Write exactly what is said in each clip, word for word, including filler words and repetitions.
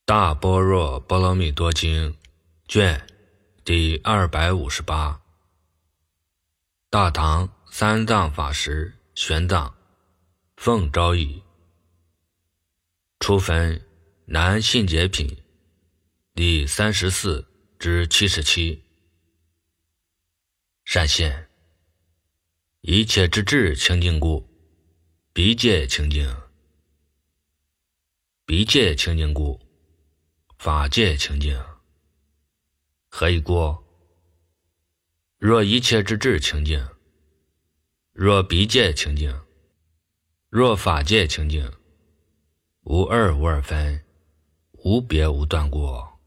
大般若波罗蜜多经卷第二百五十八，大唐三藏法师玄奘奉诏译，初分南信解品第三十四至七十七。善现一切之智清净故，彼界清净；彼界清净故，法界清净。何以故？若一切之智清净，若彼界清净，若法界清净，无二无二分，无别无断过。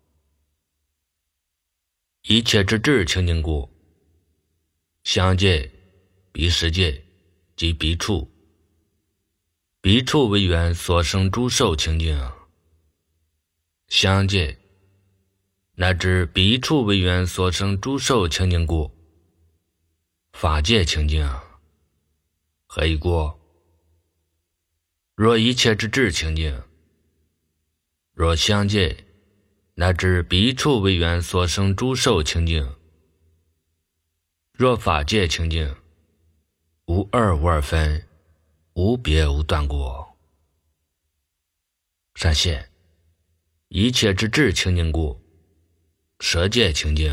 一切之智清净故，相界、彼世界及彼处，彼处为缘所生诸受清净；相界乃至彼处为缘所生诸受清净故，法界清净。何以故？若一切之智清净，若相界乃至彼处为缘所生诸受清净，若法界清净，无二无二分，无别无断过。善现一切之智清净故，舍界清净；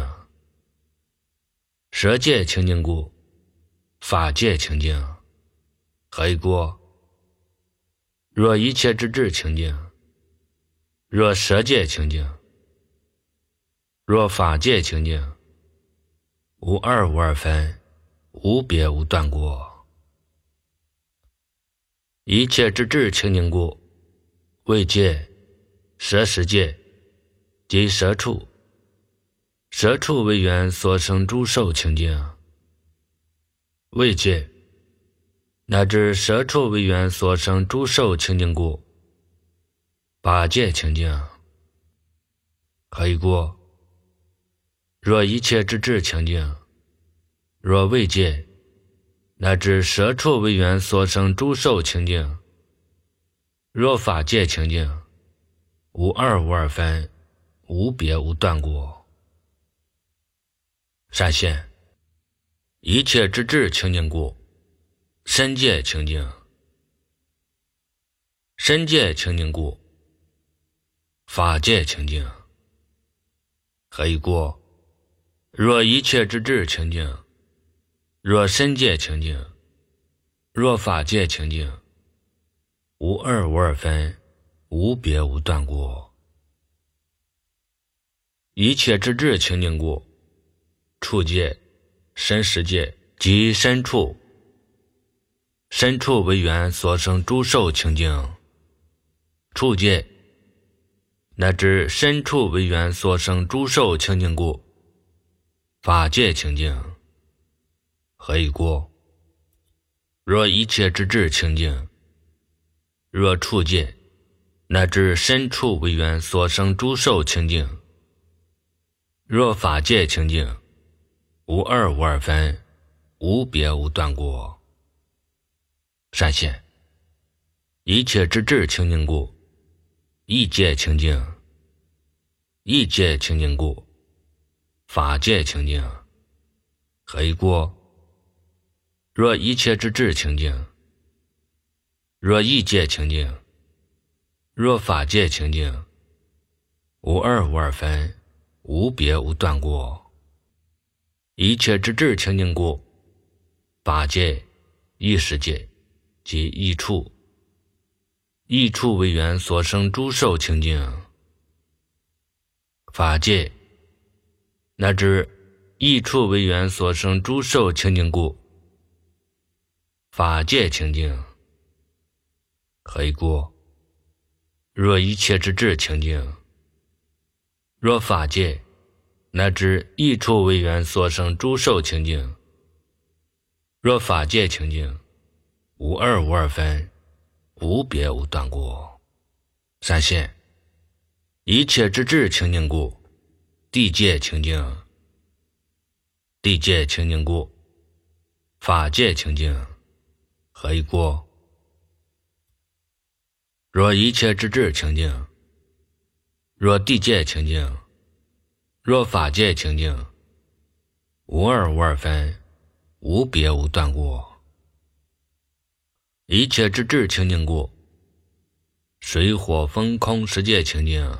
舍界清净故，法界清净。何以故？若一切之智清净，若舍界清净，若法界清净，无二无二分，无别无断过。一切之智清净故，位界、舍实界及舍处，舍处为缘所生诸受清净；位界乃至舍处为缘所生诸受清净故，法界清净。何以故？若一切之智清净，若位界乃至舍处为缘所生诸受清净，若法界清净，无二无二分，无别无断过。善现一切之智清净故，身界清净；身界清净故，法界清净。何以故？若一切之智清净，若身界清净，若法界清净，无二无二分，无别无断过。一切之智清净故，处界、身实界及身处，身处为缘所生诸受清净；处界乃至身处为缘所生诸受清净故，法界清净。何以故？若一切之智清净，若处界乃至身处为缘所生诸受清净，若法界清净，无二无二分，无别无断过。善现一切之智清净故，意界清净；意界清净故，法界清净。何以故？若一切之智清净，若意界清净，若法界清净，无二无二分，无别无断过。一切之智清净故，法界、意识界及意处，意处为缘所生诸受清净；法界乃至意处为缘所生诸受清净故，法界清净。何以故？若一切之智清净，若法界乃至意处为缘所生诸受清净，若法界清净，无二无二分，无别无断过。善现一切之智清净故，地界清净；地界清净故，法界清净。何以故？若一切之智清净， 若地界清净，若法界清净，无二无二分，无别无断过。一切之智清净故，水火风空世界清净。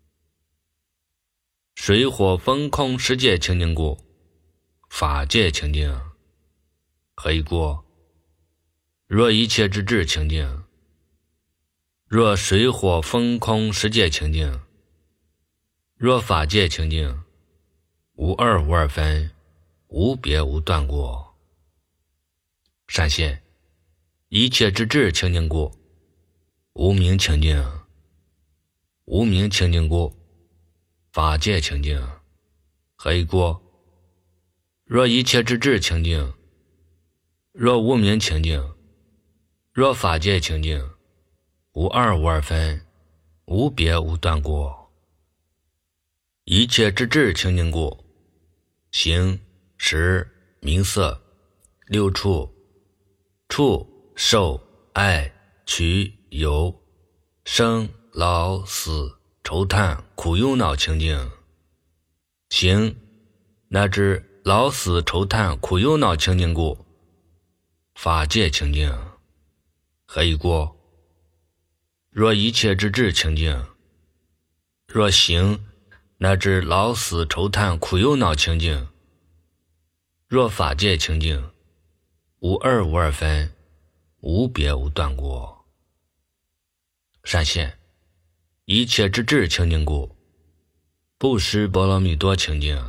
水火风空世界清净故，法界清净。何以故？若一切之智清净，若水火风空世界清净，若法界清净，无二无二分，无别无断过。善现一切之智清净故，无明清净。无明清净故，法界清净。何以故？若一切之智清净，若无明清净，若法界清净，无二无二分，无别无断过。一切之智清净故，形识名色六处触受爱取有生老死愁叹苦忧恼清净。形乃至老死愁叹苦忧恼清净故，法界清净。何以故？若一切之智清净，若形乃至老死愁叹苦忧恼清净，若法界清净，无二无二分，无别无断过。善现一切之智清净故，布施波罗蜜多清净。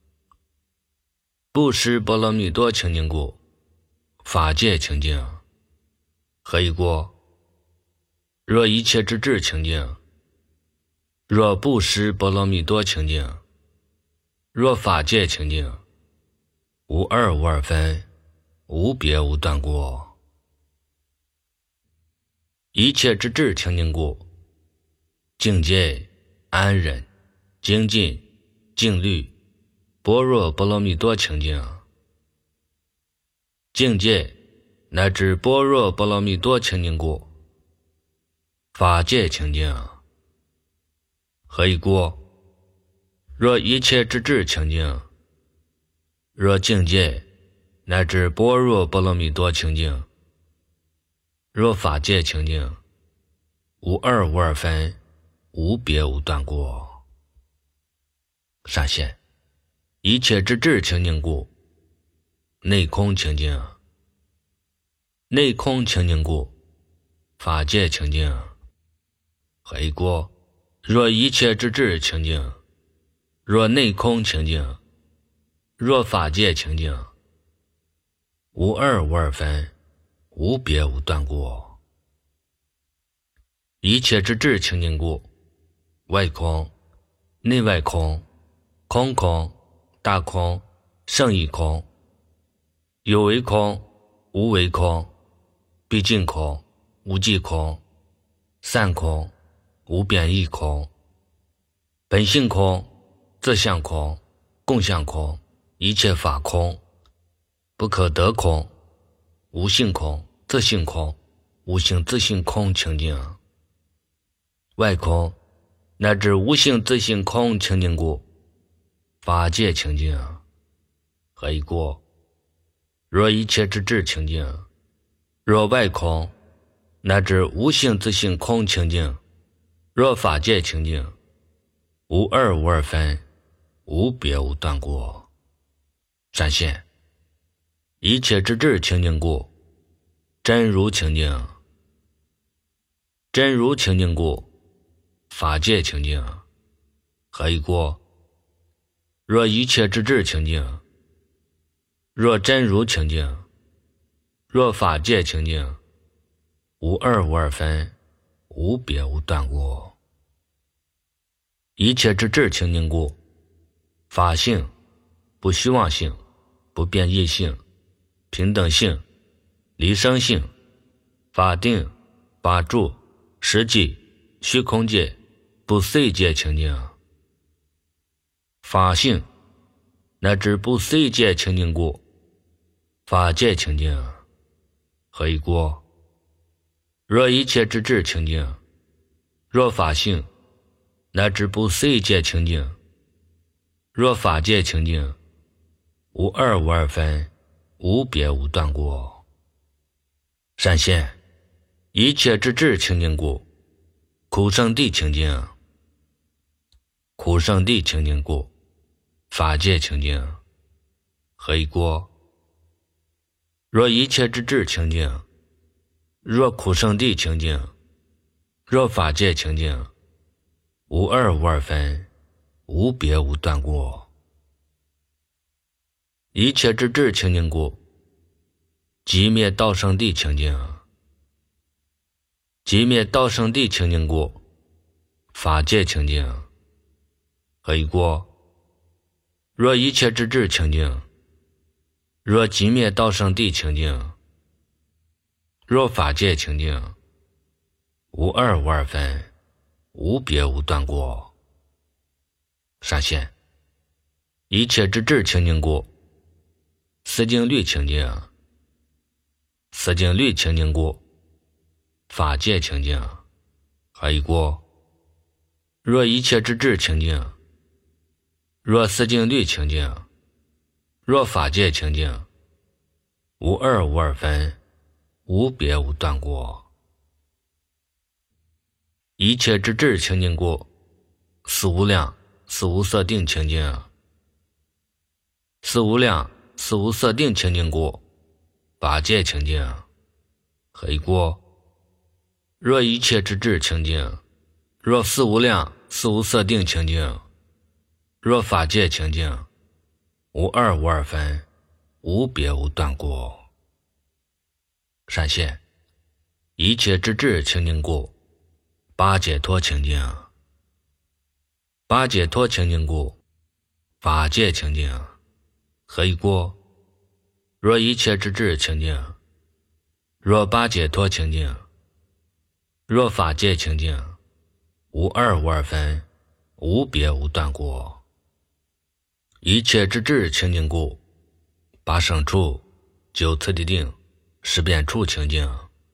布施波罗蜜多清净故，法界清净。何以故？若一切之智清净，若布施波罗蜜多清净，若法界清净，无二无二分，无别无断过。一切之智清净故，境界安忍精进静虑般若波罗蜜多清净。境界乃至般若波罗蜜多清净故，法界清净。何以故？若一切之智清净，若境界乃至般若波罗蜜多清净，若法界清净，无二无二分，无别无断过。善现一切之智清净故，内空清净。内空清净故，法界清净。何以故？若一切之智清净，若内空清净，若法界清净，无二无二分，无别无断过。一切之智清净故，外空内外空空空大空胜义空，有为空无为空，毕竟空无际空，散空无变异空，本性空自相空共相空，一切法空不可得空，无性空自性空无性自性空清净。外空乃至无性自性空清净故，法界清净。何以故？若一切之智清净，若外空乃至无性自性空清净，若法界清净，无二无二分，无别无断过。善现一切之智清净故，真如清净。真如清净故，法界清净。何以故？若一切之智清净，若真如清净，若法界清净，无二无二分，无别无断过。一切之智清净故，法性不虚妄性不变异性平等性离生性法定法住实际虚空界不碎界清净。法性乃至不碎界清净故，法界清净。何以故？若一切之智清净，若法性乃至不随界清净；若法界清净，无二无二分，无别无断过。善现一切之智清净故，苦圣地清净；苦圣地清净故，法界清净。何以过？若一切之智清净，若苦圣地清净，若法界清净，无二无二分，无别无断过。一切之智清净故，即灭道圣地清净；即灭道圣地清净故，法界清净。何以过？若一切之智清净，若即灭道圣地清净，若法界清净，无二无二分，无别无断过。善现一切之智清净故，思境律清净；思境律清净故，法界清净。何以过？若一切之智清净，若思境律清净，若法界清净，无二无二分，无别无断过。一切之智清净故，思无量思无色定清净；思无量思无色定清净故，法界清净。何以过？若一切之智清净，若思无量思无色定清净，若法界清净，无二无二分，无别无断过。善现一切之智清净故，八解脱清净；八解脱清净故，法界清净。何以过？若一切之智清净，若八解脱清净，若法界清净，无二无二分，无别无断过。一切之智清净故，八圣处九次第定十遍处清净；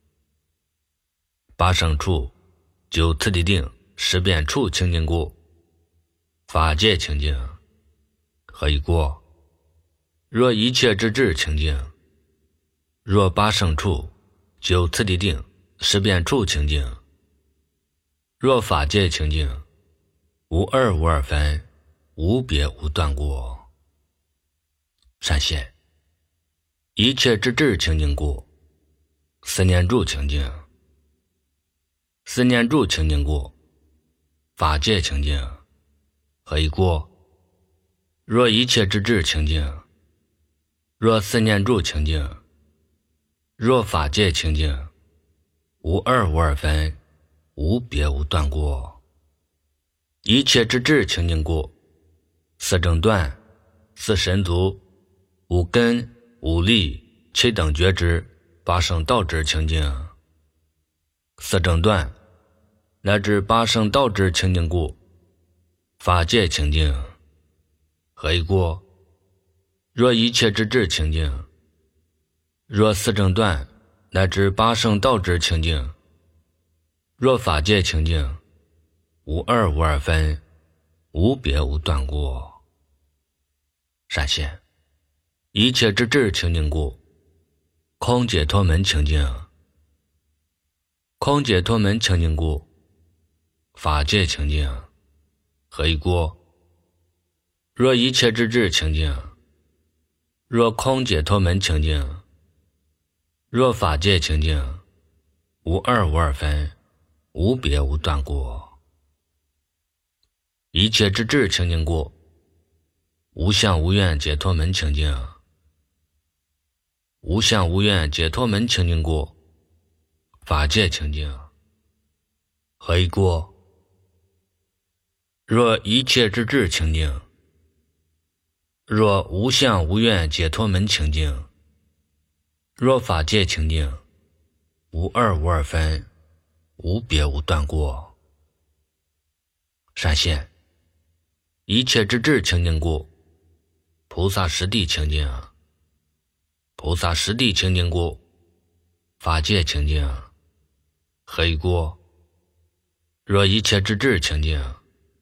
八圣处九次第定十遍处清净故，法界清净。何以过？若一切之智清净，若八圣处九次第定十遍处清净，若法界清净，无二无二分，无别无断过。善现一切之智清净故，思念住清净；思念住清净故，法界清净。何以过？若一切之智清净，若思念住清净，若法界清净，无二无二分，无别无断过。一切之智清净故，四正断四神足五根五力七等觉知八圣道知清净；四正断乃至八圣道知清净故，法界清净。何以过？若一切之智清净，若四正断乃至八圣道知清净，若法界清净，无二无二分，无别无断过。善现一切之智清净故，空解脱门清净；空解脱门清净故，法界清净。何以过？若一切之智清净，若空解脱门清净，若法界清净，无二无二分，无别无断过。一切之智清净故，无相无愿解脱门清净；无相无愿解脱门清净故，法界清净。何以过？若一切之智清净，若无相无愿解脱门清净，若法界清净，无二无二分，无别无断过。善现一切之智清净故，菩萨实地清净；菩萨实地清净故，法界清净。何以过？若一切之智清净，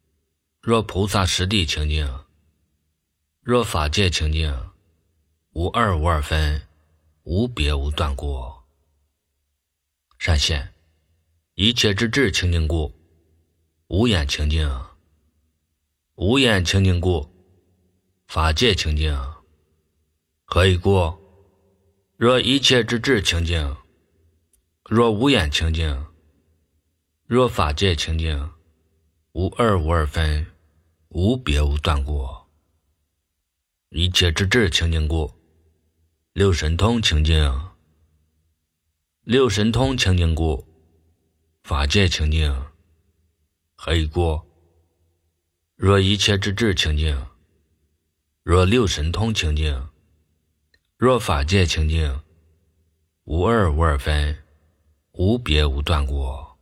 若菩萨实地清净，若法界清净，无二无二分，无别无断过。善现一切之智清净故，无眼清净，无眼清净故，法界清净。何以故？若一切之智清净，若无眼清净，若法界清净，无二无二分，无别无断过。一切之智清净故，六神通清净，六神通清净故，法界清净。何以故？若一切之智清净，若六神通清净，若法界清净，无二无二分，无别无断过。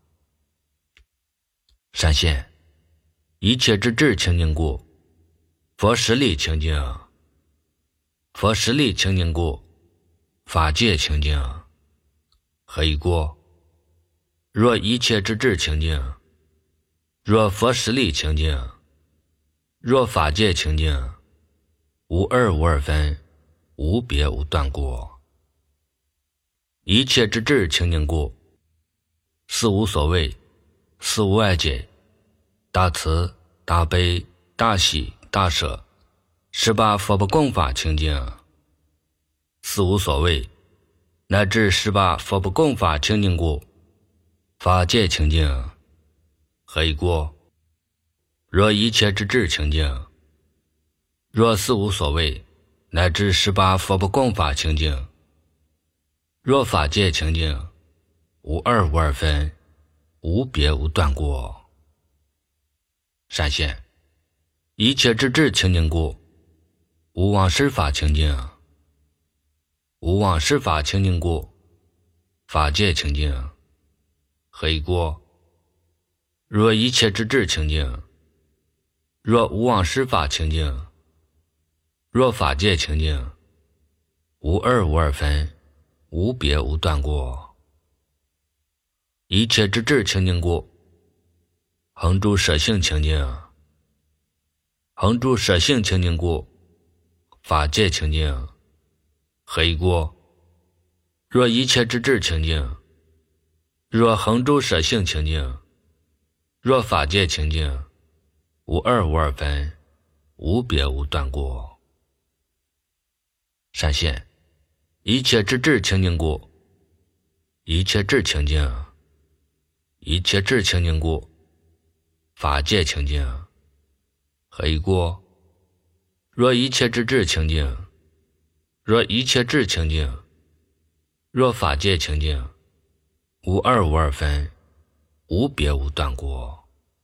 善现一切之智清净故，佛实力清净，佛实力清净故，法界清净。何以故？若一切之智清净，若佛实力清净，若法界清净，无二无二分，无别无断过。一切之智清净故，四无所谓，四无碍解，大慈大悲大喜大舍，十八佛不共法清净。四无所谓乃至十八佛不共法清净故，法界清净。何以故？若一切之智清净，若四无所谓乃至十八佛不共法清净，若法界清净，无二无二分，无别无断过。善现一切之智清净故，无妄施法清净，无妄施法清净故，法界清净。何以故？若一切之智清净，若无妄施法清净，若法界清净，无二无二分，无别无断过。一切之智清净故，恒住舍性清净，恒住舍性清净故，法界清净。何以故？若一切之智清净，若恒住舍性清净，若法界清净，无二无二分，无别无断过。善现一切之智清净故，一切智清净，一切智清净故，法界清净。何以故？若一切之智清净，若一切智清净，若法界清净，无二无二分，无别无断过。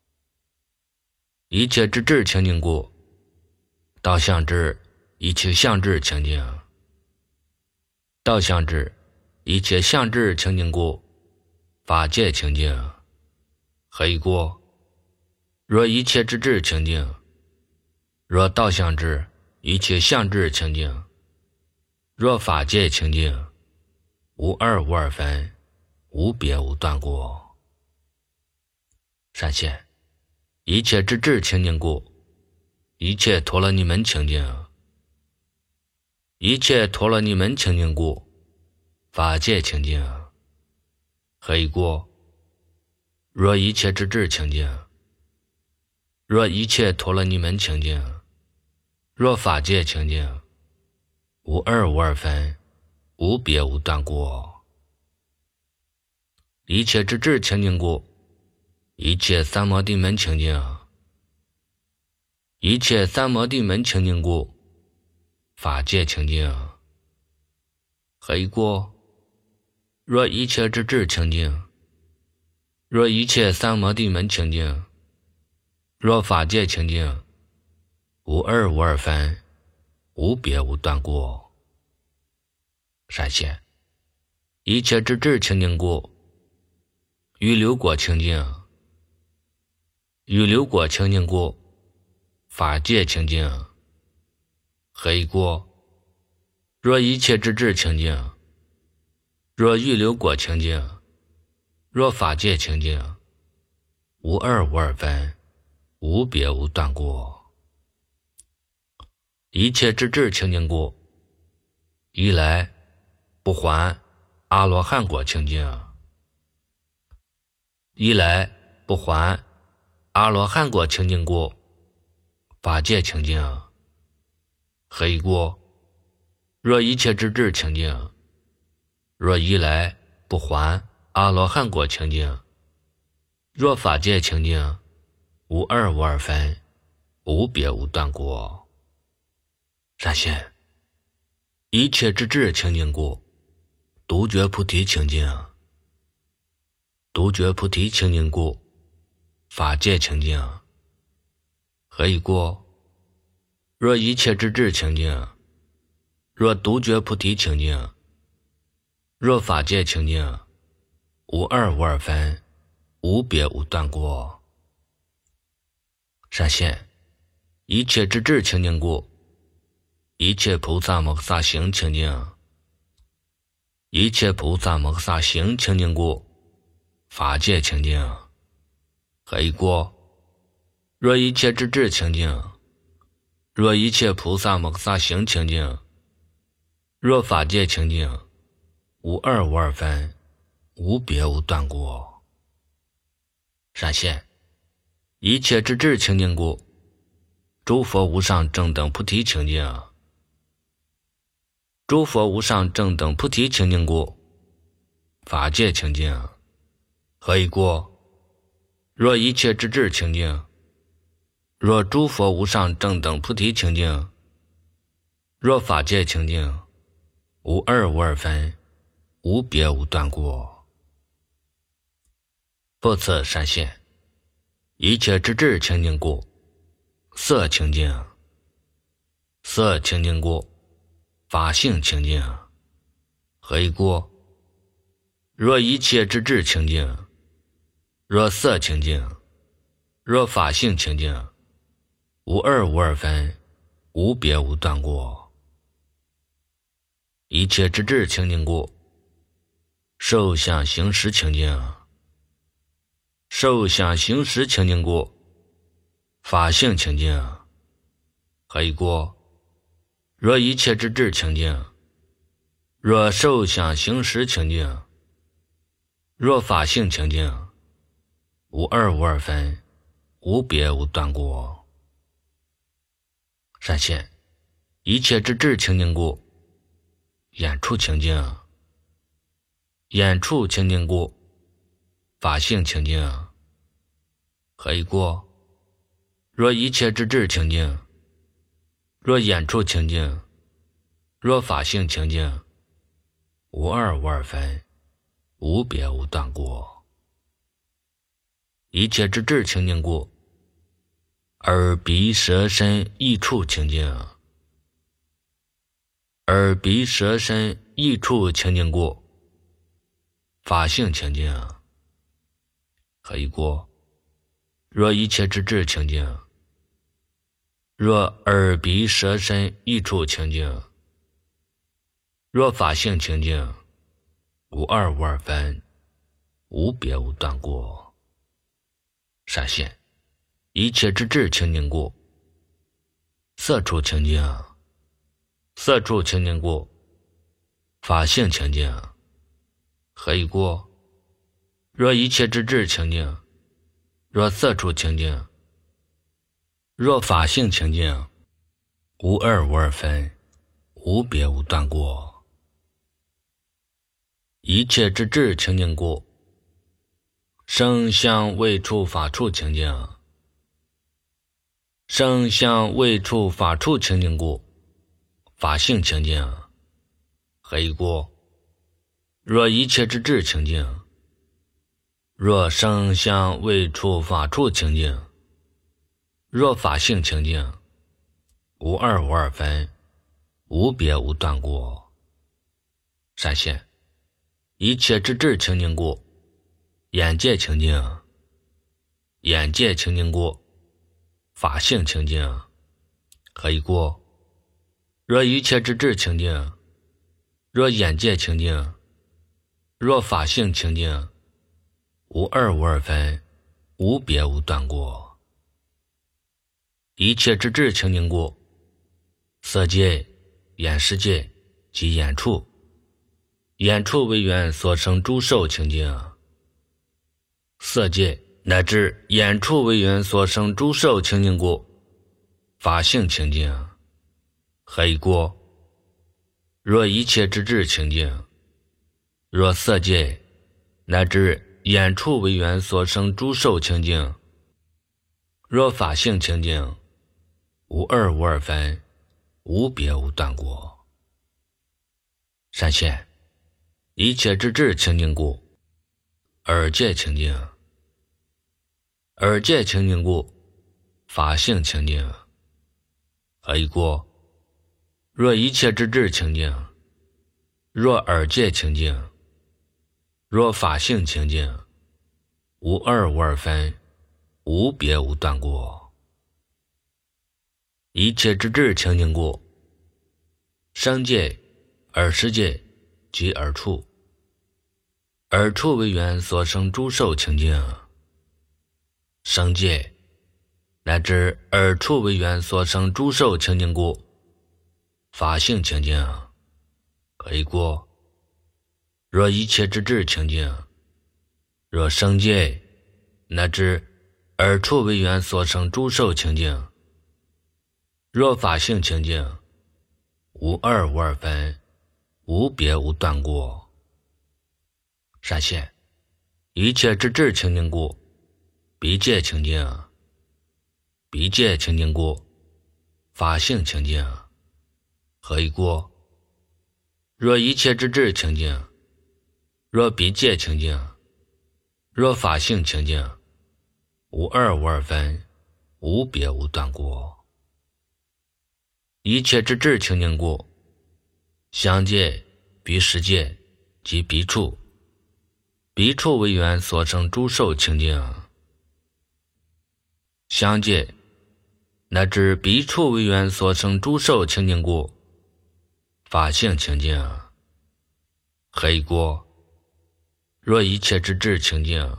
一切之智清净故，道相智一切相智清净，道相智一切相智清净故，法界清净。何以故？若一切之智清净，若道相智一切相智清净，若法界清净，无二无二分，无别无断过。善现一切之智清净故，一切陀罗尼门清净，一切陀罗尼门清净故，法界清净。何以故？若一切之智清净，若一切陀罗尼门清净，若法界清净，无二无二分，无别无断过。一切之智清净故，一切三摩地门清净，一切三摩地门清净故，法界清净。何以故？若一切之智清净，若一切三摩地门清净，若法界清净，无二无二分，无别无断过。善现一切之智清净故，于流果清净，于流果清净故，法界清净。何以故？若一切之智清净，若欲流果清净，若法界清净，无二无二分， 无别无断过。一切之智清净故，一来不还阿罗汉果清净，一来不还阿罗汉果清净故，法界清净。何以故？若一切之智清净，若一来不还阿罗汉果清净，若法界清净，无二无二分，无别无断过。善现一切之智清净故，独觉菩提清净，独觉菩提清净故，法界清净。何以故？若一切之智清净，若独觉菩提清净，若法界清净，无二无二分，无别无断过。善现一切之智清净故，一切菩萨摩诃萨行清净，一切菩萨摩诃萨行清净故，法界清净。何以故？若一切之智清净，若一切菩萨摩诃萨行清净，若法界清净，无二无二分，无别无断过。善现一切之智清净故，诸佛无上正等菩提清净，诸佛无上正等菩提清净故，法界清净。何以故？若一切之智清净，若诸佛无上正等菩提清净，若法界清净，无二无二分，无别无断过。复次善现一切之智清净故，色清净，色清净故，法性清净。何以故？若一切之智清净，若色清净，若法性清净，无二无二分，无别无断过。一切之智清净故，受想行识清净，受想行识清净故，法性清净。何以故？若一切之智清净，若受想行识清净，若法性清净，无二无二分，无别无断过。善现一切之智清净故，眼处清净，眼处清净故，法性清净。何以故？若一切之智清净，若眼处清净，若法性清净，无二无二分，无别无断过。一切之智清净故，耳鼻舌身意处清净，耳鼻舌身意处清净故，法性清净。何以故？若一切之智清净，若耳鼻舌身意处清净，若法性清净，无二无二分，无别无断过。善现一切之智清净故，色处清净，色处清净故，法性清净。何以故？若一切之智清净，若色处清净，若法性清净，无二无二分，无别无断过。一切之智清净故，声香味触法处清净，声香味触法处清净故，法性清净。何以故？若一切之智清净，若声香味触法处清净，若法性清净，无二无二分，无别无断过。善现一切之智清净故，眼界清净，眼界清净故，法性清净。何以故？若一切之智清净，若眼界清净，若法性清净，无二无二分，无别无断过。 一切之智清净故，色界、眼识界及眼处，眼处为缘所生诸受清净，色界乃至眼处为缘所生诸受清净故，法性清净。何以故？若一切之智清净，若色界乃至眼处为缘所生诸受清净，若法性清净，无二无二分，无别无断过。善现一切之智清净故，耳界清净，耳界清净故，法性清净。何以故？若一切之智清净，若耳界清净，若法性清净，无二无二分，无别无断过。一切之智清净故，声界、耳识界及耳处，耳处为缘所生诸受清净，声界乃至耳处为缘所生诸受清净故，法性清净。何以故？若一切之智清净，若声界乃至耳处为缘所生诸受清净，若法性清净，无二无二分，无别无断过。善现一切之智清净故，鼻界清净，鼻界清净故，法性清净。何以故？若一切之智清净，若鼻界清净，若法性清净，无二无二分，无别无断过。一切之智清净故，香界、鼻识界及鼻处，鼻处为缘所生诸受清净，香界乃至鼻处为缘所生诸受清净故，法性清净。何以故？若一切之智清净，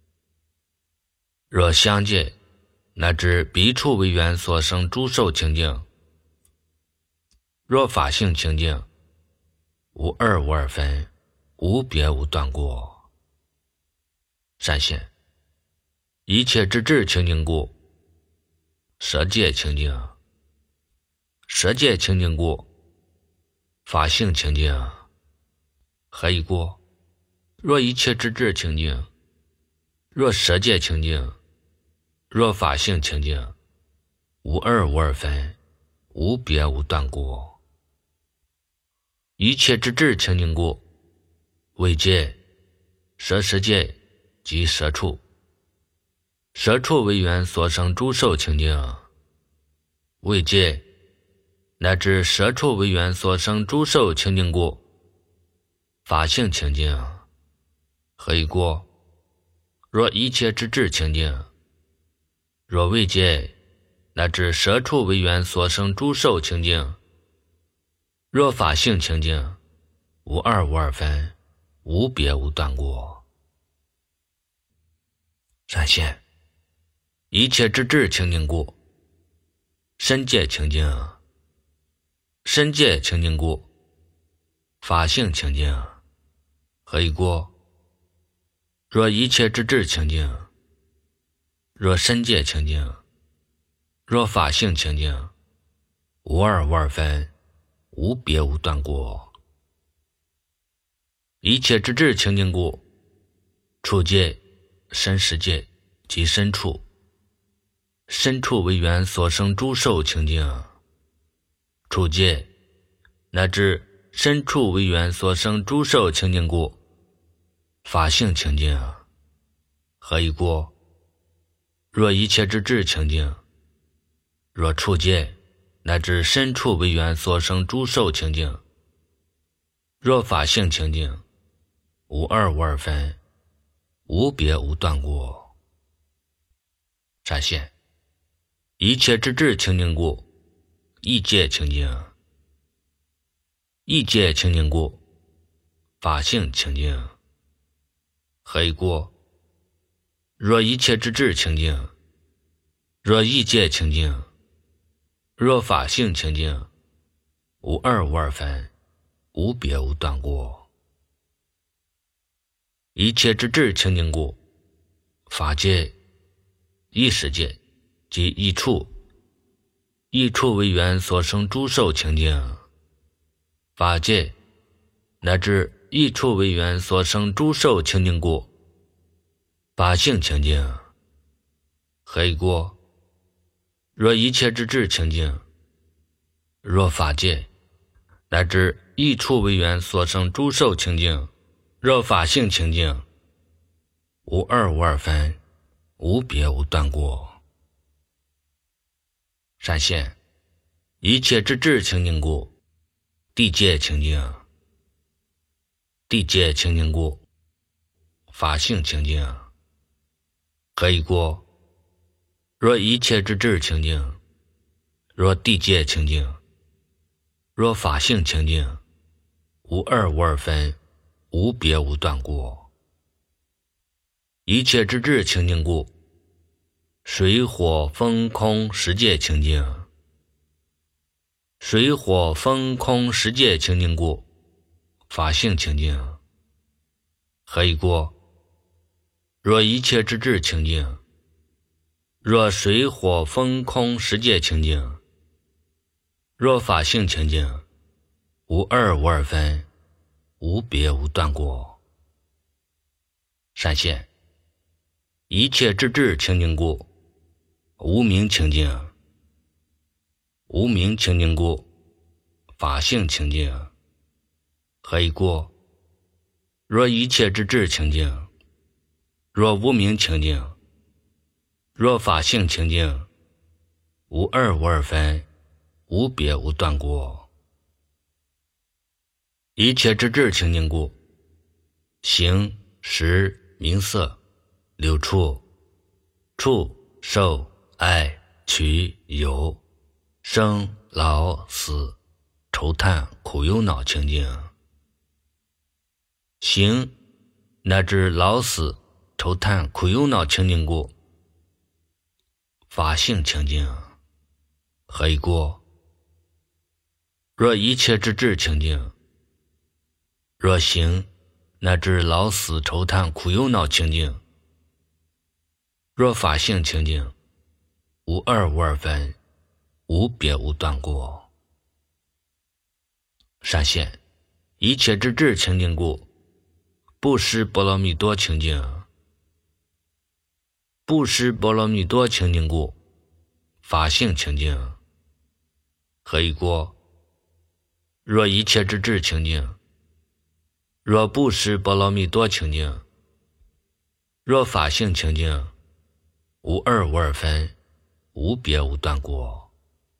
若香界乃至鼻处为缘所生诸受清净，若法性清净，无二无二分，无别无断过。善现一切之智清净故，舌界清净，舌界清净故，法性清净。何以故？若一切之智清净，若舌界清净，若法性清净，无二无二分，无别无断过。一切之智清净故，味界、舌识界及舌处，舌处为缘所生诸受清净，味界乃至舌处为缘所生诸受清净故，法性清净。何以故？若一切之智清净，若味界乃至舌处为缘所生诸受清净，若法性清净，无二无二分，无别无断过。善现一切之智清净故，身界清净，身界清净故，法性清净。何以故？若一切之智清净，若身界清净，若法性清净，无二无二分，无别无断过。一切之智清净故，处界、身识界及身处，身处为缘所生诸受清净，处界乃至身处为缘所生诸受清净故，法性清净。何以故？若一切之智清净，若处界乃至身处为缘所生诸受清净，若法性清净，无二无二分，无别无断过。善现一切之智清净故，意界清净，意界清净故，法性清净。何以故？若一切之智清净，若意界清净， 若法性清净，无二无二分，无别无断过。一切之智清净故，法界、异世界及异处，异处为缘所生诸受清净。法界乃至异处为缘所生诸受清净故，法性清净。何以故？若一切之智清净，若法界乃至异处为缘所生诸受清净，若法性清净，无二无二分，无别无断过。闪现一切之智清净故，地界清净。地界清净故，法性清净。何以故？若一切之智清净，若地界清净，若法性清净，无二无二分，无别无断过。一切之智清净故，水火风空十界清净。水火风空十界清净故，法性清净。何以故？若一切之智清净，若水火风空十界清净，若法性清净，无二无二分，无别无断过。闪现一切之智清净故，无明清净。无明清净故，法性清净。何以故？若一切之智清净，若无明清净，若法性清净，无二无二分，无别无断过。一切之智清净故，形识名色六处，触受爱取有生老死愁叹苦忧恼清净。行乃至老死愁叹苦忧恼清净故，法性清净。何以故？若一切之智清净，若行乃至老死愁叹苦忧恼清净，若法性清净，无二无二分，无别无断过。闪现一切之智清净故，布施波罗蜜多清净。布施波罗蜜多清净故，法性清净。何以故？若一切之智清净，若布施波罗蜜多清净，若法性清净，无二无二分，无别无断过。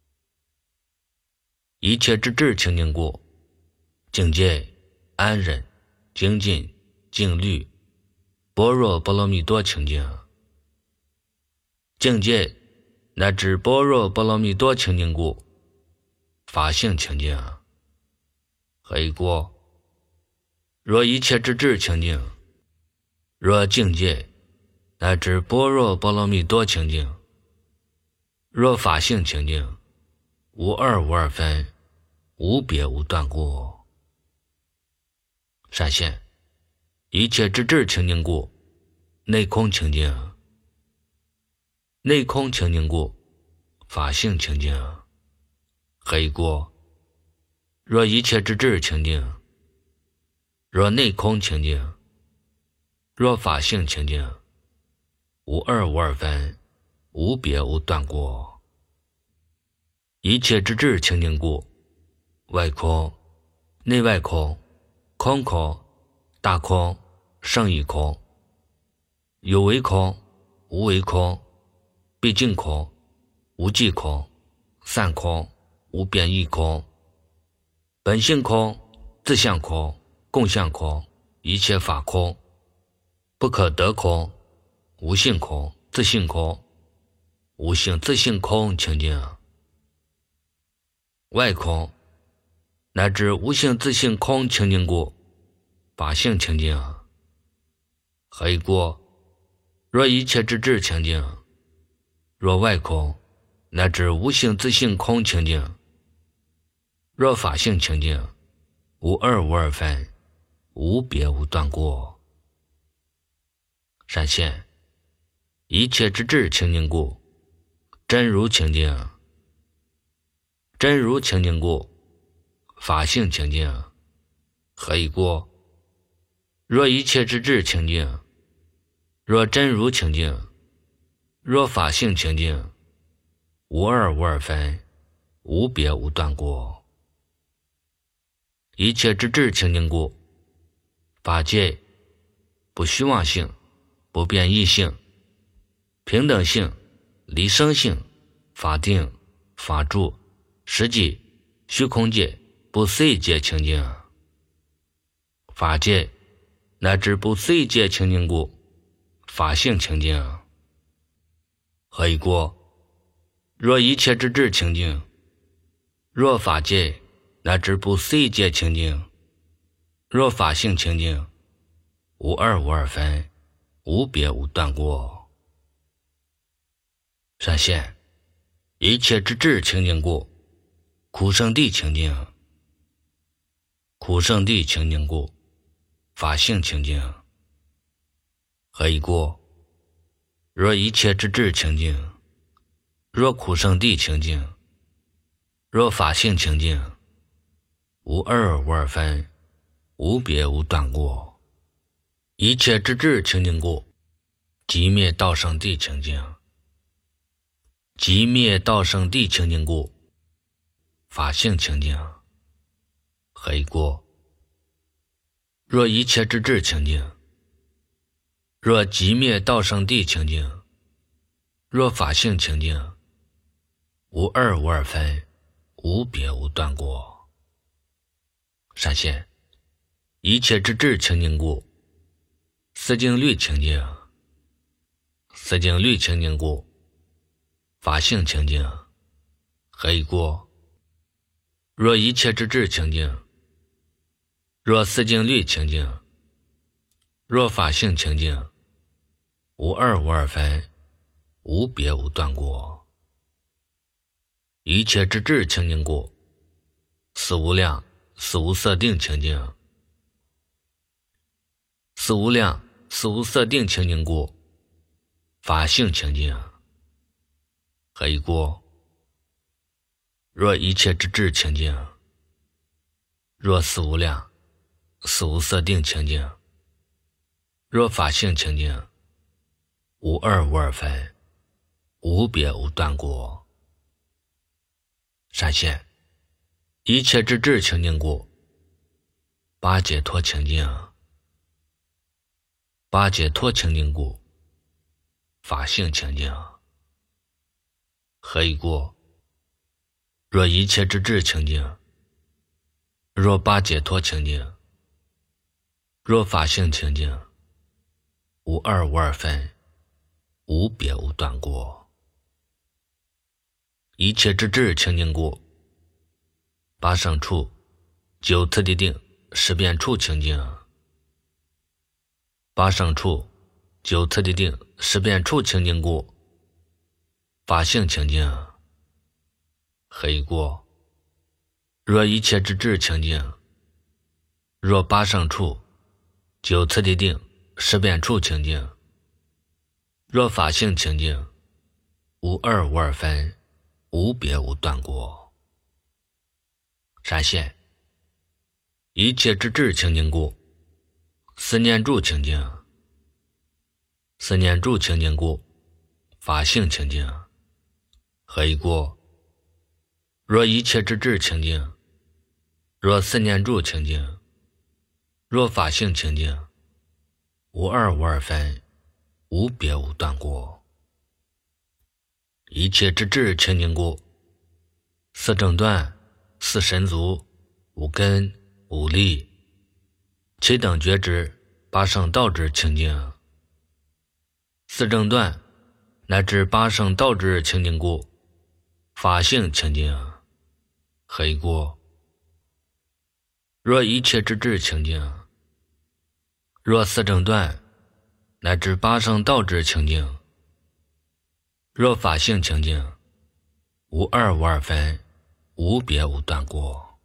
一切之智清净故，境界安忍精进静虑般若波罗蜜多清净。境界乃至般若波罗蜜多清净故，法性清净。何以故？若一切之智清净，若境界乃至般若波罗蜜多清净，若法性清净，无二无二分，无别无断过。闪现一切之智清净故，内空清净。内空清净故，法性清净。何以故？若一切之智清净，若内空清净，若法性清净，无二无二分，无别无断过。一切之智清净故，外空内外空空空大空胜义空，有为空无为空毕竟空无际空散空无变异空本性空自相空共相空一切法空不可得空无性空自性空无性自性空清净。外空乃至无性自性空清净故，法性清净。何以故？若一切之智清净，若外空乃至无性自性空清净。若法性清净，无二无二分，无别无断过。闪现一切之智清净故，真如清净。真如清净故，法性清净。何以故？若一切之智清净，若真如清净，若法性清净，无二无二分，无别无断过。一切之智清净故，法界不虚妄性，不变异性，平等性，离生性，法定，法住，实际，虚空界，不随界清净。法界乃至不随界清净故，法性清净。何以故？若一切之智清净，若法界乃至不随界清净，若法性清净，无二无二分，无别无断过。闪现一切之智清净故，苦圣地清净。苦圣地清净故，法性清净。何以故？若一切之智清净，若苦圣地清净，若法性清净，无二无二分，无别无断过。一切之智清净故，寂灭道圣地清净。寂灭道圣地清净故，法性清净。何以故？若一切之智清净，若寂灭道圣地清净，若法性清净，无二无二分，无别无断过。闪现一切之智清净故，思境律清净。思境律清净故，法性清净。何以故？若一切之智清净，若思境律清净，若法性清净，无二无二分，无别无断过。一切之智清净故，思无量思无色定清净。思无量思无色定清净故，法性清净。何以故？若一切之智清净，若思无量思无色定清净，若法性清净，无二无二分，无别无断过。闪现一切之智清净故，八解脱清净。八解脱清净故，法性清净。何以故？若一切之智清净，若八解脱清净，若法性清净，无二无二分，无别无断过。一切之智清净故，八胜处九次第定十变处清净。八胜处九次第定十变处清净故，法性清净。何以故？若一切之智清净，若八胜处九次第定十变处清净，若法性清净，无二无二分，无别无断过。闪现一切之智清净故，思念住清净。思念住清净故，法性清净。何以故？若一切之智清净，若思念住清净，若法性清净，无二无二分，无别无断过。一切之智清净故，四正断四神足五根五力七等觉知八圣道之清净。四正断乃至八圣道之清净故，法性清净。何以故？若一切之智清净，若四正断乃至八圣道之清净，若法性清净， 无二无二分，无别无断过。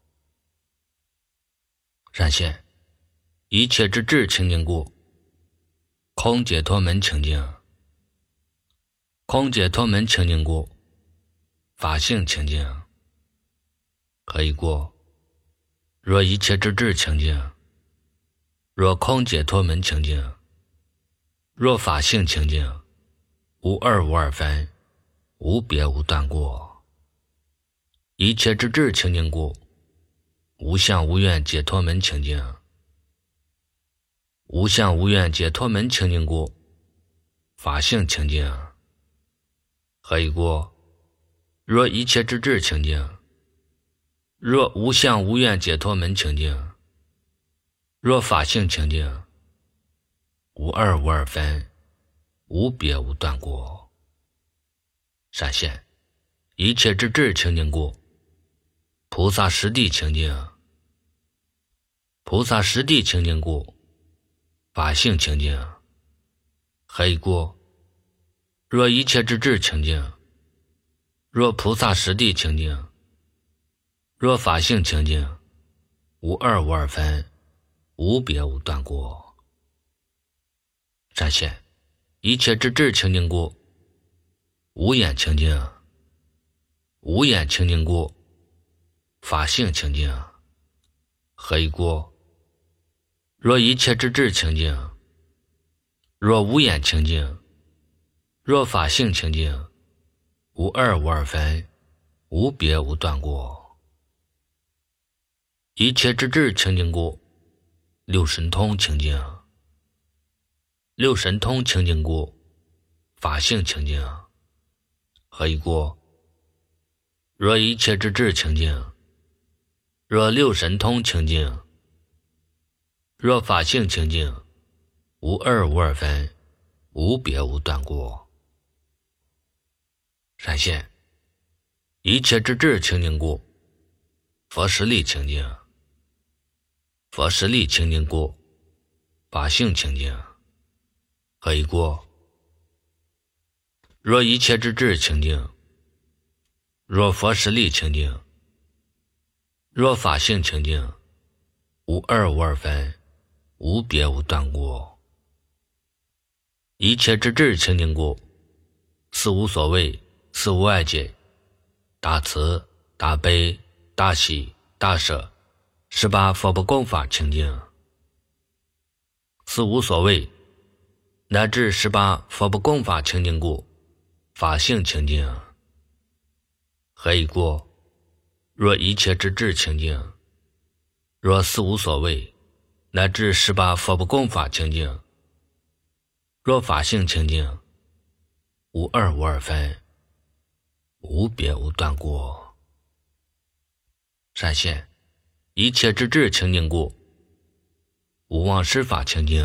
闪现一切之智清净故，空解脱门清净。空解脱门清净故，法性清净。何以故？若一切之智清净，若空解脱门清净，若法性清净，无二无二分，无别无断过。一切之智清净故，无相无愿解脱门清净。无相无愿解脱门清净故，法性清净。何以故？若一切之智清净，若无相无愿解脱门清净，若法性清净，无二无二分，无别无断过。闪现一切之智清净故，菩萨实地清净。菩萨实地清净故，法性清净。何以故？若一切之智清净，若菩萨实地清净，若法性清净，无二无二分，无别无断过。闪现一切之智清净故，无眼清净。无眼清净故，法性清净。何以故？若一切之智清净，若无眼清净，若法性清净，无二无二分，无别无断过。一切之智清净故，六神通清净。六神通清净故，法性清净。何以故？若一切之智清净，若六神通清净，若法性清净，无二无二分，无别无断过。闪现一切之智清净故，佛实力清净。佛实力清净故，法性清净。何以故？若一切之智清净，若佛实力清净，若法性清净，无二无二分，无别无断过。一切之智清净故，四无所谓，四无碍解，大慈大悲大喜大舍，十八佛不共法清净。四无所谓乃至十八佛不共法清净故，法性清净。何以故？若一切之智清净，若四无所谓乃至十八佛不共法清净，若法性清净，无二无二分，无别无断过。闪现一切之智清净故，无妄施法清净。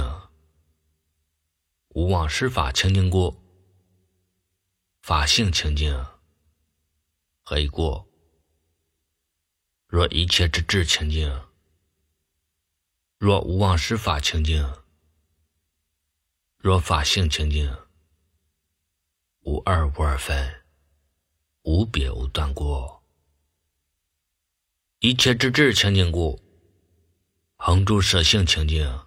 无妄施法清净故，法性清净。何以故？若一切之智清净，若无妄施法清净，若法性清净，无二无二分，无别无断过。一切之智清净故，恒住舍性清净。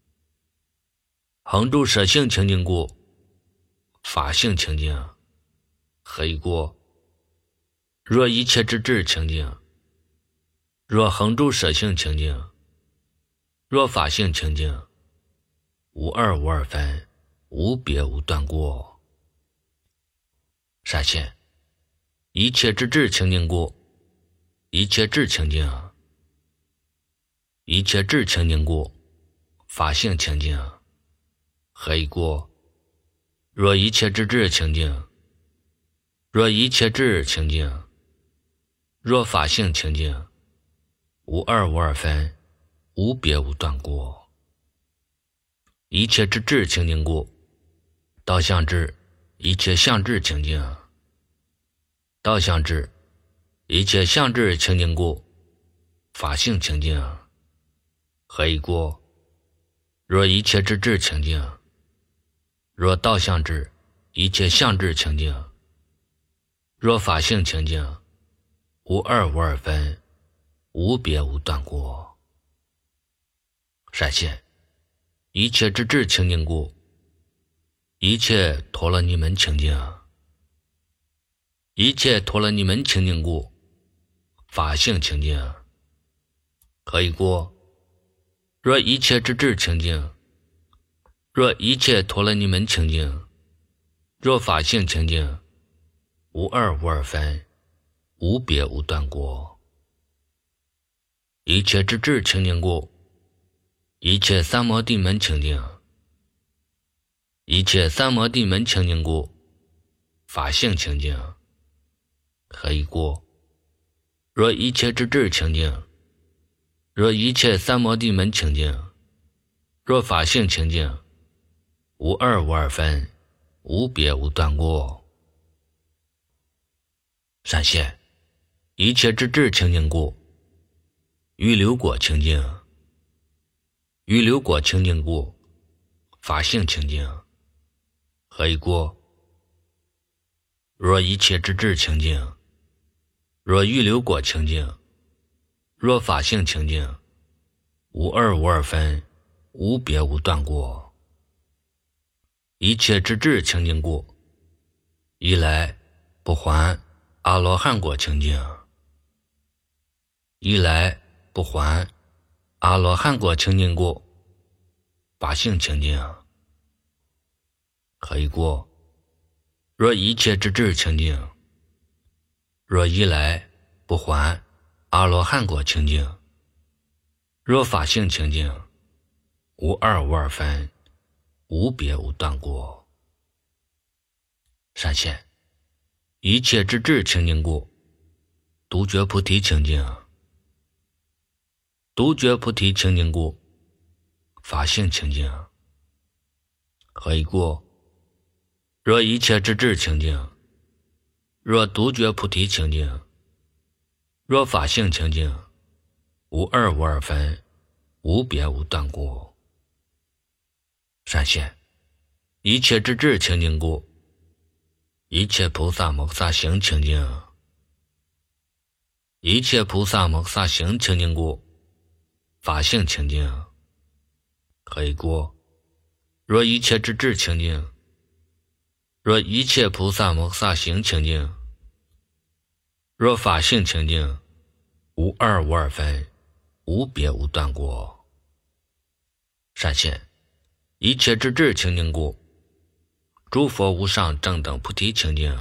恒住舍性清净故，法性清净。何以故？若一切之智清净，若恒住舍性清净，若法性清净，无二无二分，无别无断过。闪现一切之智清净故，一切智清净。一切智清净故，法性清净。何以故？若一切之智清净，若一切智清净，若法性清净，无二无二分，无别无断过。一切之智清净故，道相智，一切相智清净。道相智，一切相智清净故，法性清净。何以故？若一切之智清净，若道相智，一切相智清净， 若法性清净，无二无二分，无别无断过。闪现一切之智清净故，一切陀罗尼门清净，一切陀罗尼门清净故，法性清净。可以过，若一切之智清净，若一切陀罗尼门清净，若法性清净，无二无二分，无别无断过。一切之智清净故，一切三摩地门清净，一切三摩地门清净故，法性清净。可以过，若一切之智清净，若一切三摩地门清净，若法性清净，无二无二分，无别无断过。闪现一切之智清净故，预流果清净，预流果清净故，法性清净。可以过，若一切之智清净，若预流果清净，若法性清净，无二无二分，无别无断过。一切之智清净故，一来不还阿罗汉果清净，一来不还阿罗汉果清净故，法性清净。可以过，若一切之智清净，若一来不还阿罗汉果清净，若法性清净，无二无二分，无别无断过。闪现一切之智清净故，独觉菩提清净，独觉菩提清净故，法性清净。可以过，若一切之智清净，若独觉菩提清净，若法性清净，无二无二分，无别无断过。闪现一切之智清净故，一切菩萨摩萨行清净，一切菩萨摩萨行清净故，法性清净。可以过，若一切之智清净，若一切菩萨摩萨行清净，若法性清净，无二无二分，无别无断过。闪现一切之智清净故，诸佛无上正等菩提清净，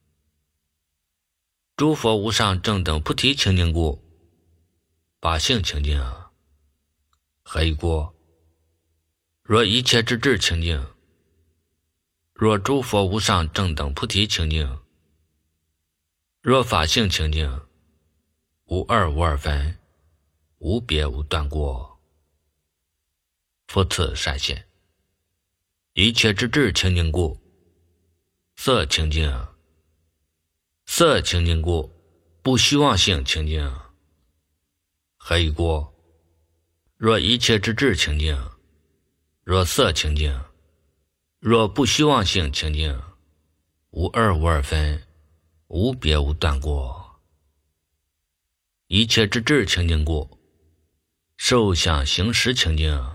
诸佛无上正等菩提清净故，法性清净。可以过，若一切之智清净，若诸佛无上正等菩提清净，若法性清净，无二无二分，无别无断过。复次闪现一切之智清净故，色清净，色清净故，不虚妄性清净。可以过，若一切之智清净，若色清净，若不虚妄性清净，无二无二分，无别无断过。一切之智清净故，受想行识清净，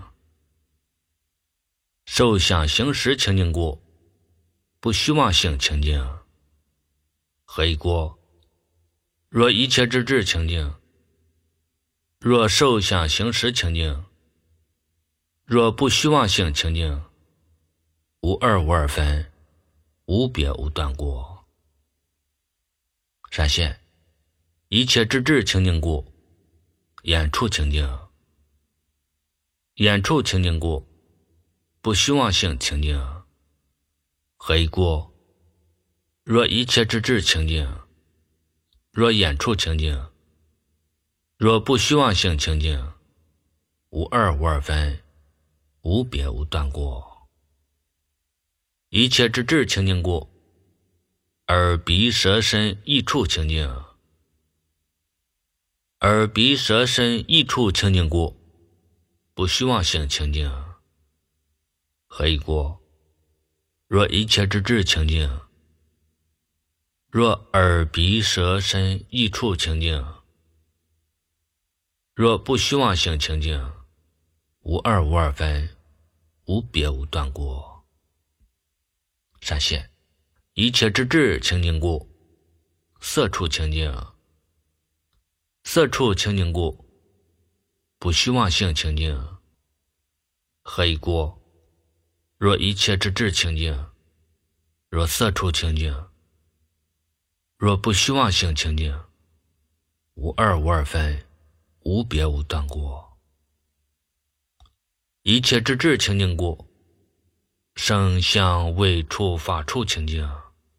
受想行识清净故，不虚妄性清净。可以过，若一切之智清净，若受想行识清净，若不虚妄性清净，无二无二分，无别无断过。闪现一切之智清净故，眼处清净，眼处清净故，不虚妄性清净。可以过，若一切之智清净，若眼处清净，若不虚妄性清净，无二无二分，无别无断过。一切之智清净故，耳鼻舌身意处清净，耳鼻舌身意处清净故，不虚妄性清净。可以过，若一切之智清净， 若耳鼻舌身意处清净，若不虚妄性清净，无二无二分，无别无断故。闪现一切之智清净故，色处清净，色处清净故，不虚妄性清净。何以故？若一切之智清净，若色处清净，若不虚妄性清净，无二无二分，无别无断故。一切之智清净故，声香味触法处清净，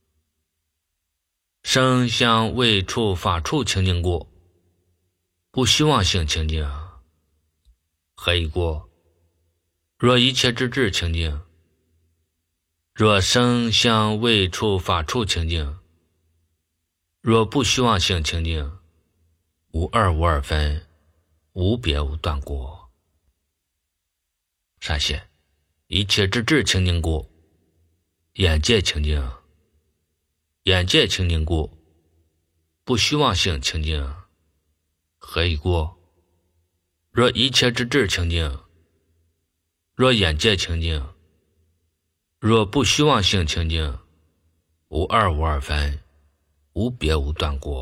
声香味触法处清净故，不虚妄性清净。何以故？若一切之智清净，若声香味触法处清净，若不虚妄性清净，无二无二分，无别无断故。闪现一切之智清净故，眼界清净，眼界清净故，不虚妄性清净。何以故？若一切之智清净，若眼界清净，若不虚妄性清净，无二无二分，无别无断故。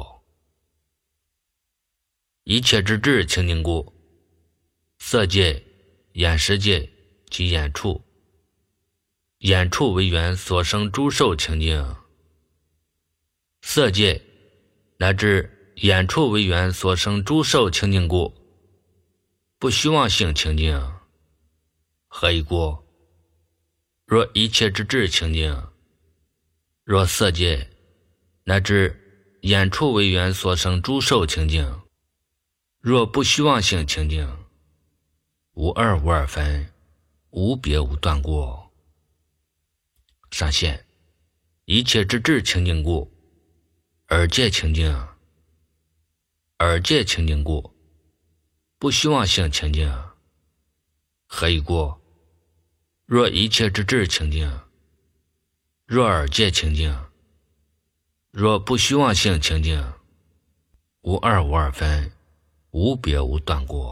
一切之智清净故，色界、眼识界及眼处，眼处为缘所生诸受清净，色界乃至眼处为缘所生诸受清净故，不虚妄性清净。何以故？若一切之智清净，若色界乃至眼处为缘所生诸受清净，若不虚妄性清净，无二无二分，无别无断故。闪现一切之智清净故，耳界清净，耳界清净故，不虚妄性清净。何以故？若一切之智清净，若耳界清净，若不虚妄性清净，无二无二分，无别无断故。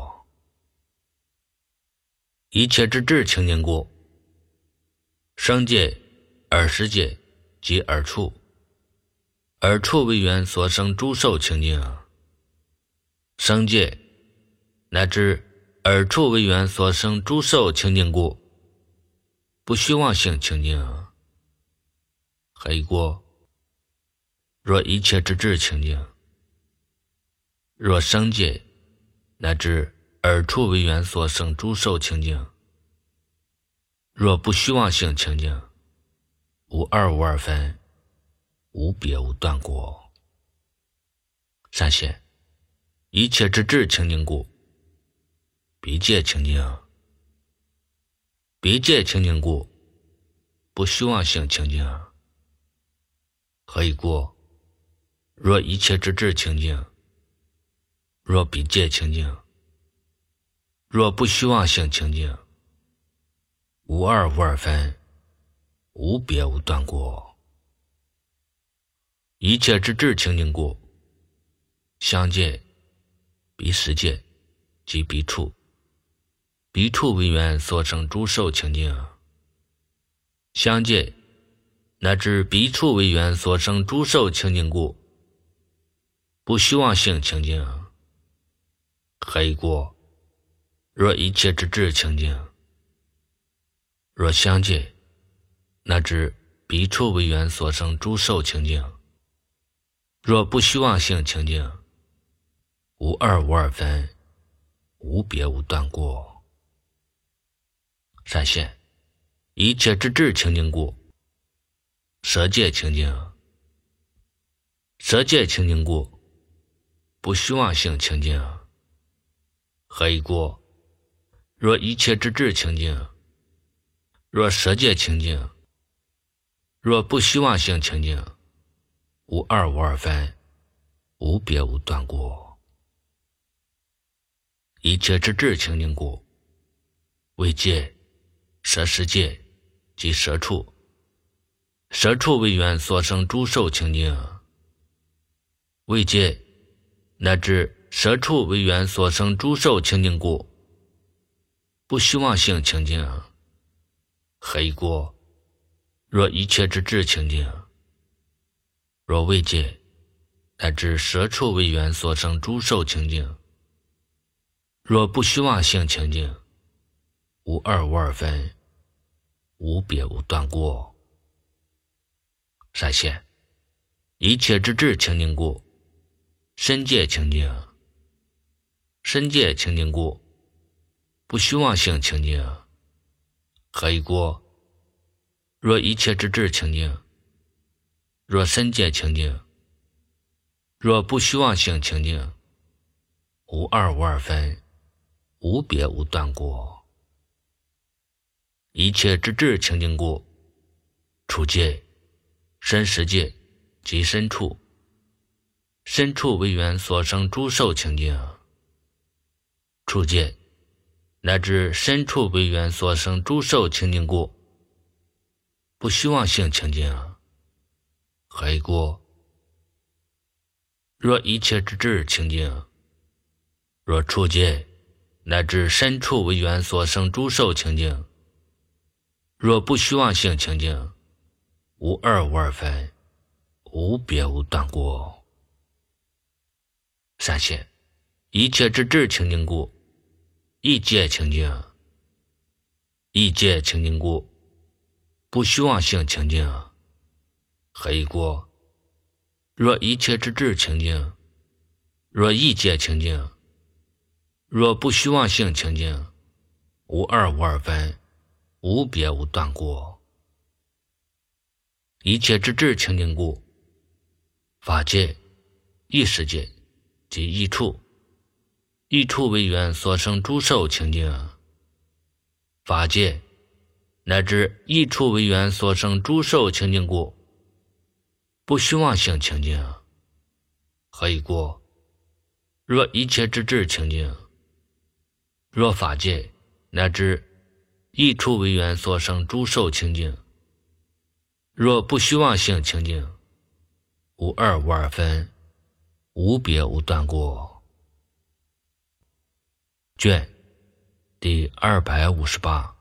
一切之智清净故，声界、耳识界及耳处，耳处为缘所生诸受清净，声界乃至耳处为缘所生诸受清净故，不虚妄性清净。何以故？若一切之智清净，若声界乃至耳处为缘所生诸受清净，若不虚妄性清净，无二无二分，无别无断故。闪现一切之智清净故，鼻界清净，鼻界清净故，不虚妄性清净。何以故？若一切之智清净，若鼻界清净，若不虚妄性清净，无二无二分，无别无断故。一切之智清净故，香界、鼻识界及鼻处，鼻处为缘所生诸受清净，香界乃至鼻处为缘所生诸受清净故，不虚妄性清净。何以故？若一切之智清净，若香界乃至鼻处为缘所生诸受清净，若不虚妄性清净，无二无二分，无别无断故。闪现一切之智清净故，舌界清净，舌界清净故，不虚妄性清净。何以故？若一切之智清净，若舌界清净，若不虚妄性清净，无二无二分，无别无断故。一切之智清净故，为界、舌识界及舌处，舌处为缘所生诸受清净， 未戒，乃至舍处为缘所生诸受清净故，不虚妄性清净，何以故？若一切之智清净，若未戒，乃至舍处为缘所生诸受清净，若不虚妄性清净，无二无二分，无别无断过。善现，一切之智清净故，身界清净，身界清净故，不虚妄性清净，何以故？若一切之智清净，若身界清净，若不虚妄性清净，无二无二分，无别无断过。一切之智清净故，处界、身实界及身处，身处为缘所生诸受清净，处界乃至身处为缘所生诸受清净故，不虚妄性清净，何以故？若一切之智清净，若处界乃至身处为缘所生诸受清净，若不虚妄性清净，无二无二分，无别无断过。善现，一切之智清净故，意界清净，意界清净故，不虚妄性清净，何以故？若一切之智清净，若意界清净，若不虚妄性清净，无二无二分，无别无断过。一切之智清净故，法界、意识界及意处，意处为缘所生诸受清净，法界乃至意处为缘所生诸受清净故，不虚妄性清净，何以故？若一切之智清净，若法界乃至意处为缘所生诸受清净，若不虚妄性清净，无二无二分，无别无断过。卷第二百五十八。